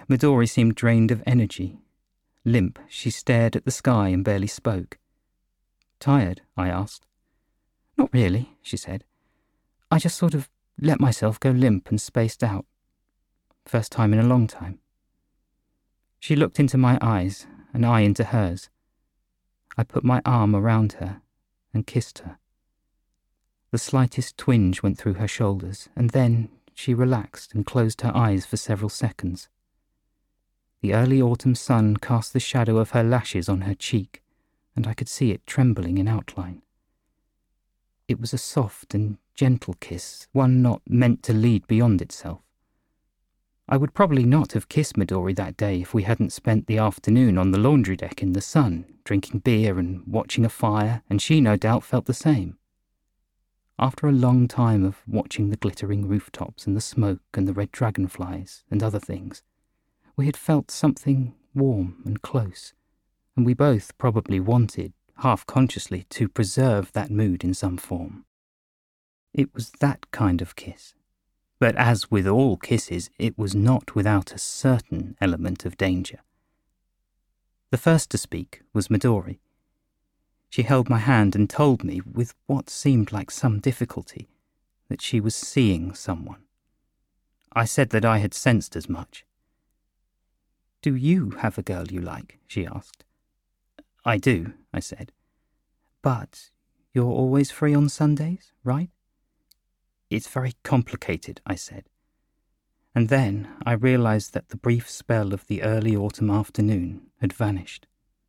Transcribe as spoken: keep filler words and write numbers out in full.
Midori seemed drained of energy. Limp, she stared at the sky and barely spoke. "Tired?" I asked. "Not really," she said. "I just sort of let myself go limp and spaced out. First time in a long time." She looked into my eyes, and I into hers. I put my arm around her and kissed her. The slightest twinge went through her shoulders, and then she relaxed and closed her eyes for several seconds. The early autumn sun cast the shadow of her lashes on her cheek, and I could see it trembling in outline. It was a soft and gentle kiss, one not meant to lead beyond itself. I would probably not have kissed Midori that day if we hadn't spent the afternoon on the laundry deck in the sun, drinking beer and watching a fire, and she no doubt felt the same. After a long time of watching the glittering rooftops and the smoke and the red dragonflies and other things, we had felt something warm and close, and we both probably wanted, half-consciously, to preserve that mood in some form. It was that kind of kiss. But as with all kisses, it was not without a certain element of danger. The first to speak was Midori. She held my hand and told me, with what seemed like some difficulty, that she was seeing someone. I said that I had sensed as much. "Do you have a girl you like?" she asked. "I do," I said. "But you're always free on Sundays, right?" "It's very complicated," I said. And then I realized that the brief spell of the early autumn afternoon had vanished.